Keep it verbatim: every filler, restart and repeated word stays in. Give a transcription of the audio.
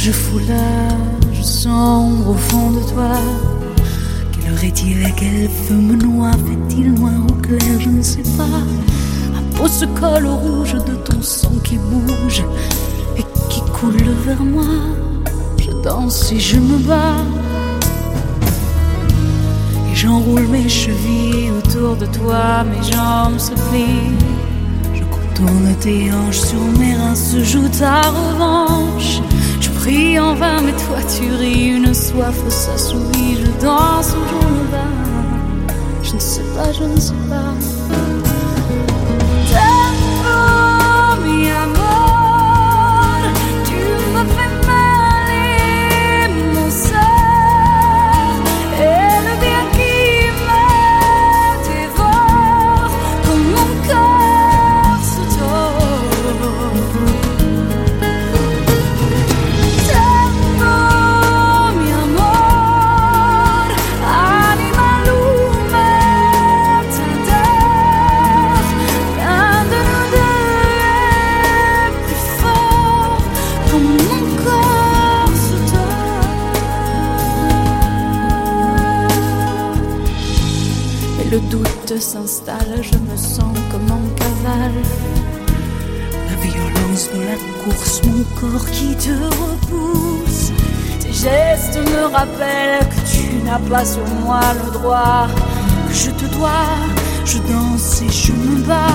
je foulage sombre au fond de toi. Quelle heure est-il et quel feu me noie? Fait-il noir ou clair? Je ne sais pas. Ma peau se colle au rouge de ton sang qui bouge et qui coule vers moi. Je danse et je me bats et j'enroule mes chevilles autour de toi. Mes jambes se plient, je contourne tes hanches, sur mes reins se joue ta revanche. Je prie en vain mais toi tu ris, une soif s'assouvit. Je danse ou je me bats, je ne sais pas, je ne sais pas. Tango, mi amor, tu me fais mal et mon sang et le bien qui me dévore comme mon corps se tord. Tango, mi amor, anima lume t'adore. L'un de nous deux est plus fort comme mon corps se tord. Et le doute s'installe, je me sens comme en cavale. La violence de la course, mon corps qui te repousse. Tes gestes me rappellent que tu n'as pas sur moi le droit, que je te dois. Je danse et je me bats